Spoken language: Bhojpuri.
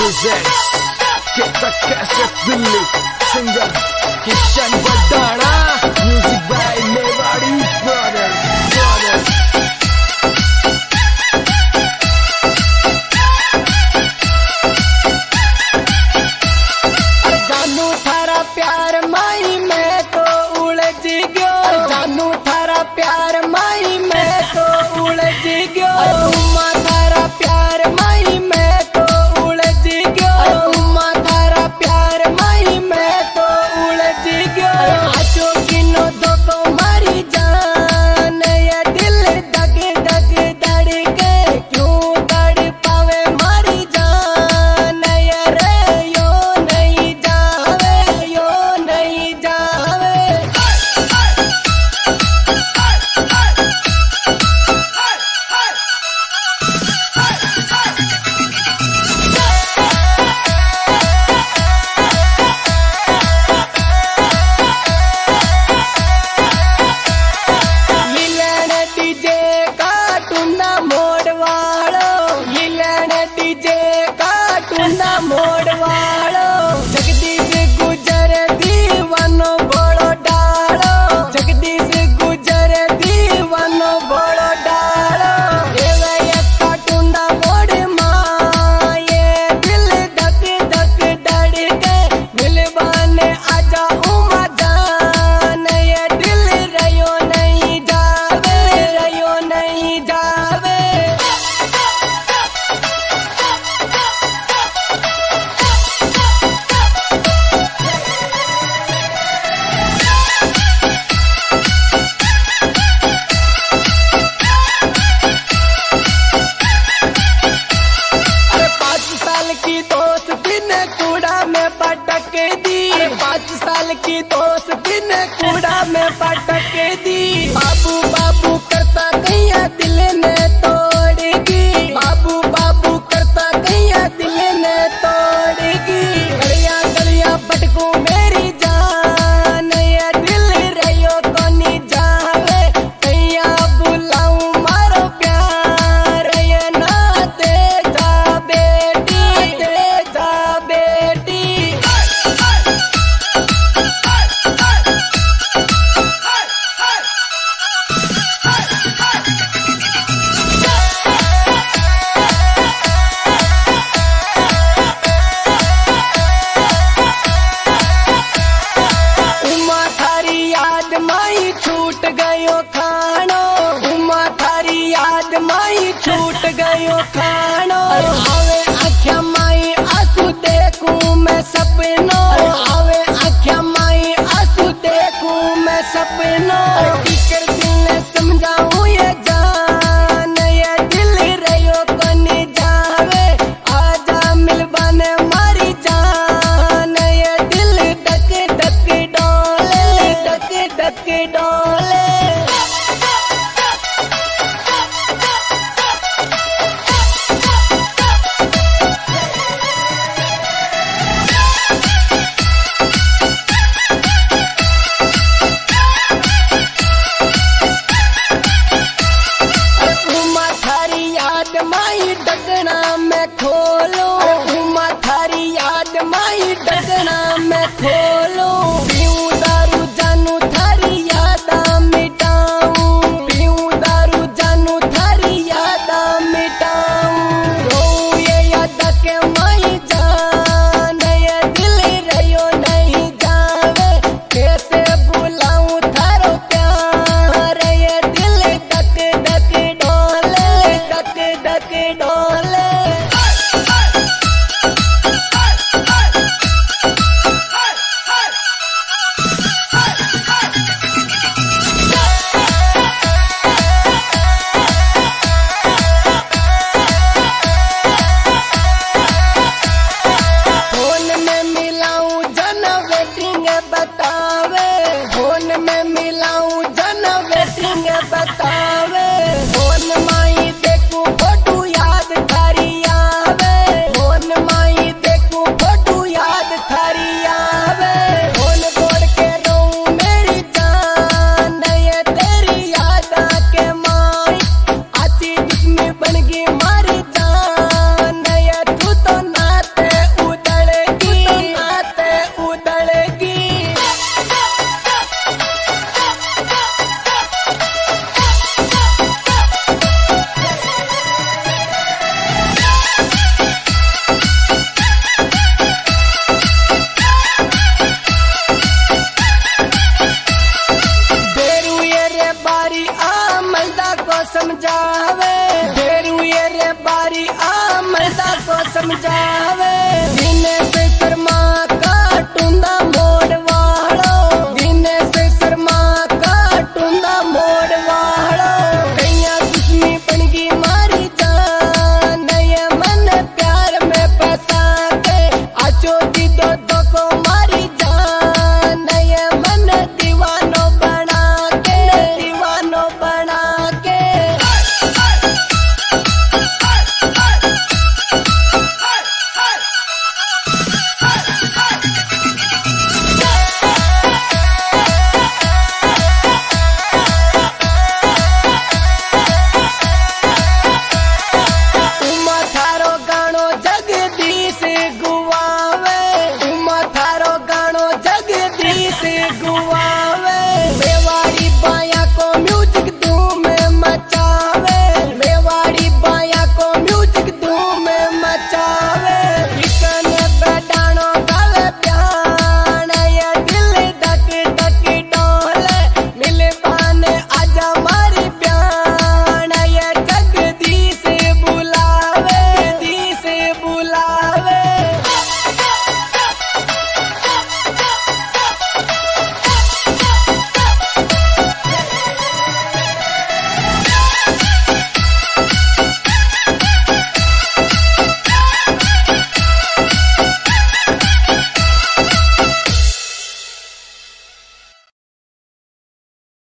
presents Get the Cassette Dilli. Singer Kishan Badana. Music by Mewadi Brothers. जानू थारा प्यार माई मैं तो उलझ गयो। जानू थारा प्यार माई मैं तो उलझ गयो। उम्मा थारा प्यार माई मैं तो उलझ गयो। उम्मा थारा प्यार माई मैं तो उलझ गयो। आजो किनो दो को मारी जान ये दिल धक धक धड़के क्यों तड़ पावे मारी जान ये रे यो नहीं जावे यो नहीं जावे। लीलन डीजे का टूना मोड़ वालो। लीलन डीजे का टूना मोड़ वालो। जगदीश गुजर दीवानो बड़ो डालो। जगदीश गुजर दीवानो बड़ो डालो। एवे एक टूना मोड़ माँ ये दिल धक धक धड़के मिलवाने आजा उमा जान ये दिल रयो नहीं जावे रयो नहीं जावे। अरे 5 साल की दोस्ती ने कूड़ा में पटक दी। अरे 5 साल की दोस्ती ने कूड़ा में पटक दी। बाबू बाबू करता कैया दिल ने तोड़गी। बाबू बाबू करता कैया दिल ने तोड़गी। गलियां गलियां पटकू मेरी जान ये दिल रयो तो नहीं जावे। कैया बुलाऊं मारो प्यार ये ना दे जा बेटी दे जा बेटी। उमा थारी याद माई छूट गयो खानो। उमा थारी याद माई छूट गयो खानो।